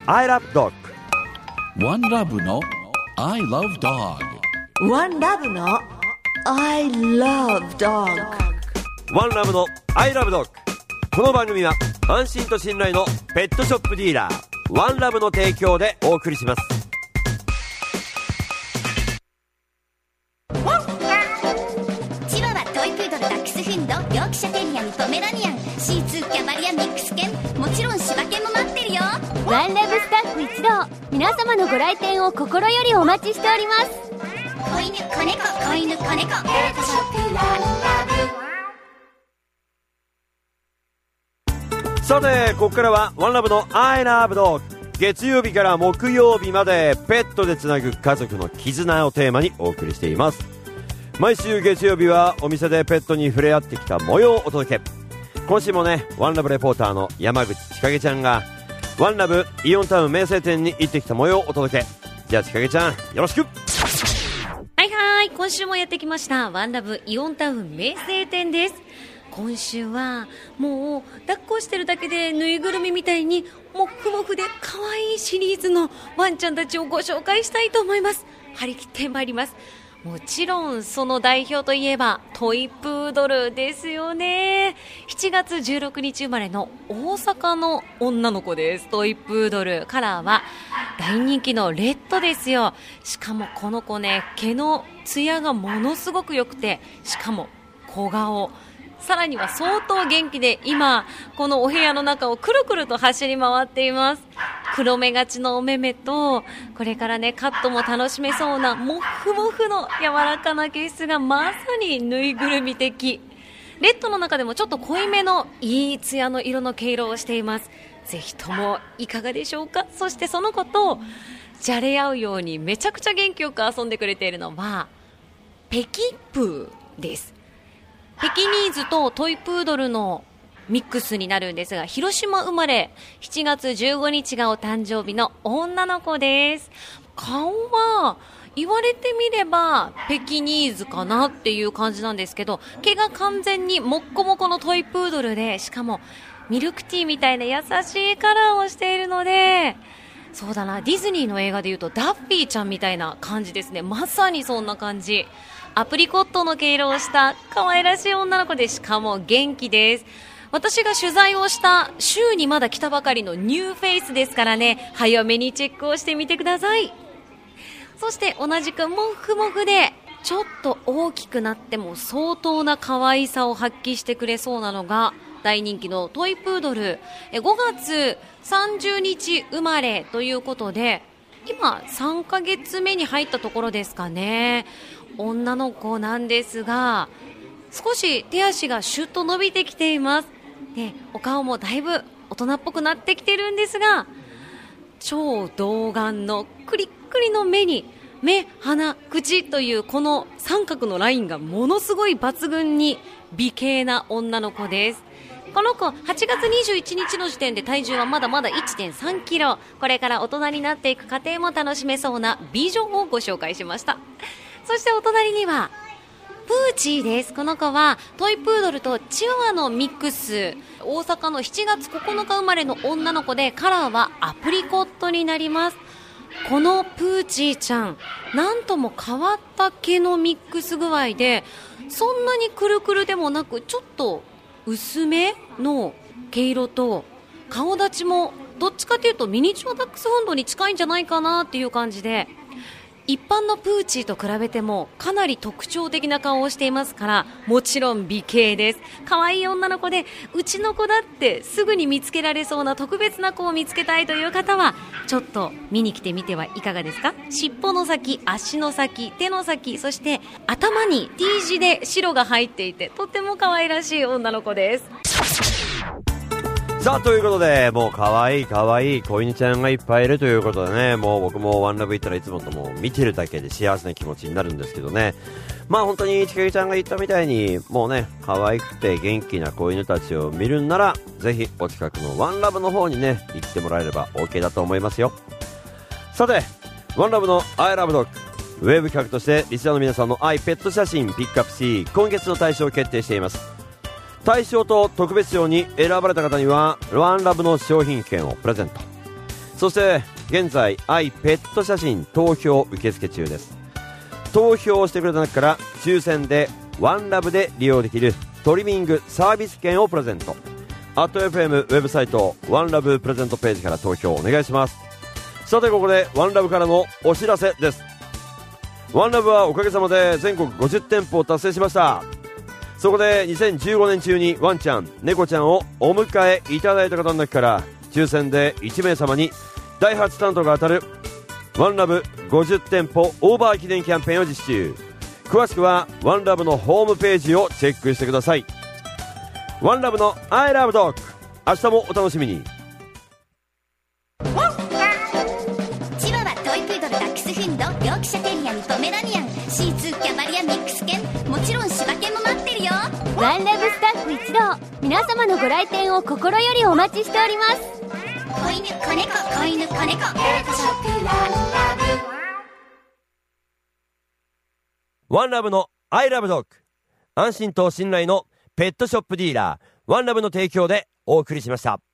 I love dog。 One Love の I love dog。 One Love の I love dog。 One Love の I love dog。 この番組は安心と信頼のペットショップディーラーワンラブの提供でお送りします。 チワワ、トイプードル、ダックスフンド、ヨークシャテリアン、ポメラニアン、シーツー、キャバリア、ミックス犬、もちろん柴犬も待ってるよ。 ワンラブスタッフ一同、皆様のご来店を心よりお待ちしております。 子犬、子猫、子犬、子猫、ペットショップワンラブ。 さてここからはワンラブの I love dog。 月曜日から木曜日までペットでつなぐ家族の絆をテーマにお送りしています。毎週月曜日はお店でペットに触れ合ってきた模様をお届け。今週もねワンラブレポーターの山口千景ちゃんがワンラブイオンタウン名声店に行ってきた模様をお届け。じゃあ千景ちゃんよろしく。 はいはい、今週もやってきましたワンラブイオンタウン名声店です。今週はもう抱っこしてるだけでぬいぐるみみたいにもふもふで可愛いシリーズのワンちゃんたちをご紹介したいと思います。張り切ってまいります。もちろんその代表といえばトイプードルですよね。7月16日生まれの大阪の女の子です。トイプードル、カラーは大人気のレッドですよ。しかもこの子ね、毛のツヤがものすごく良くて、しかも小顔、さらには相当元気で、今このお部屋の中をくるくると走り回っています。黒目がちのお目目と、これからねカットも楽しめそうなモフモフの柔らかな毛質がまさにぬいぐるみ的。レッドの中でもちょっと濃いめのいいツヤの色の毛色をしています。ぜひともいかがでしょうか。そしてその子とじゃれ合うようにめちゃくちゃ元気よく遊んでくれているのはペキプーです。ペキニーズとトイプードルのミックスになるんですが、広島生まれ、7月15日がお誕生日の女の子です。顔は言われてみればペキニーズかなっていう感じなんですけど、毛が完全にもっこもこのトイプードルで、しかもミルクティーみたいな優しいカラーをしているので、そうだな、ディズニーの映画でいうとダッフィーちゃんみたいな感じですね。まさにそんな感じ。アプリコットの毛色をした可愛らしい女の子で、しかも元気です。私が取材をした週にまだ来たばかりのニューフェイスですからね、早めにチェックをしてみてください。そして同じくモフモフでちょっと大きくなっても相当な可愛さを発揮してくれそうなのが大人気のトイプードル。5月30日生まれということで、今3ヶ月目に入ったところですかね。女の子なんですが、少し手足がシュッと伸びてきています。で、お顔もだいぶ大人っぽくなってきてるんですが、超童顔のクリックリの目に目、鼻、口というこの三角のラインがものすごい抜群に美形な女の子です。この子8月21日の時点で体重はまだまだ 1.3 キロ。これから大人になっていく過程も楽しめそうな美女をご紹介しました。そしてお隣にはプーチーです。この子はトイプードルとチワワのミックス。大阪の7月9日生まれの女の子で、カラーはアプリコットになります。このプーチーちゃん、なんとも変わった毛のミックス具合で、そんなにくるくるでもなく、ちょっと薄めの毛色と、顔立ちもどっちかというとミニチュアダックスフンドに近いんじゃないかなっていう感じで、一般のプーチーと比べてもかなり特徴的な顔をしていますから、もちろん美形です。可愛い女の子で、うちの子だってすぐに見つけられそうな特別な子を見つけたいという方は、ちょっと見に来てみてはいかがですか。尻尾の先、足の先、手の先、そして頭に T 字で白が入っていて、とても可愛らしい女の子です。 さあということで、もう可愛い可愛い子犬ちゃんがいっぱいいるということでね、もう僕もワンラブ行ったらいつもとも見てるだけで幸せな気持ちになるんですけどね。まあ本当にちかげちゃんが言ったみたいに、もうね可愛くて元気な子犬たちを見るんなら、ぜひお近くのワンラブの方にね行ってもらえれば OK だと思いますよ。さてワンラブの I love dog、 ウェブ企画としてリスナーの皆さんの愛ペット写真ピックアップし、今月の対象を決定しています。大賞と特別賞に選ばれた方にはワンラブの商品券をプレゼント。 そして現在愛ペット写真投票受付中です。投票してくれた中から抽選でワンラブで利用できるトリミングサービス券をプレゼント。@FM ウェブサイトワンラブプレゼントページから投票お願いします。さてここでワンラブからのお知らせです。ワンラブはおかげさまで全国50店舗を達成しました。そこで2015年中にワンちゃん猫ちゃんをお迎えいただいた方の中から抽選で1名様に第8担当が当たるワンラブ50店舗オーバー記念キャンペーンを実施中。詳しくはワンラブのホームページをチェックしてください。ワンラブの I love dog、 明日もお楽しみに。 チワワ、トイプードル、ダックスフンド、ヨークシャテリアにポメラニアン、シーツー、キャバリア、ミックス犬、もちろん柴犬も待ってるよ。 ワンラブスタッフ一同、皆様のご来店を心よりお待ちしております。 子犬、子猫、子犬、子猫、ペットショップワンラブ。 ワンラブの I love dog、 安心と信頼のペットショップディーラーワンラブの提供でお送りしました。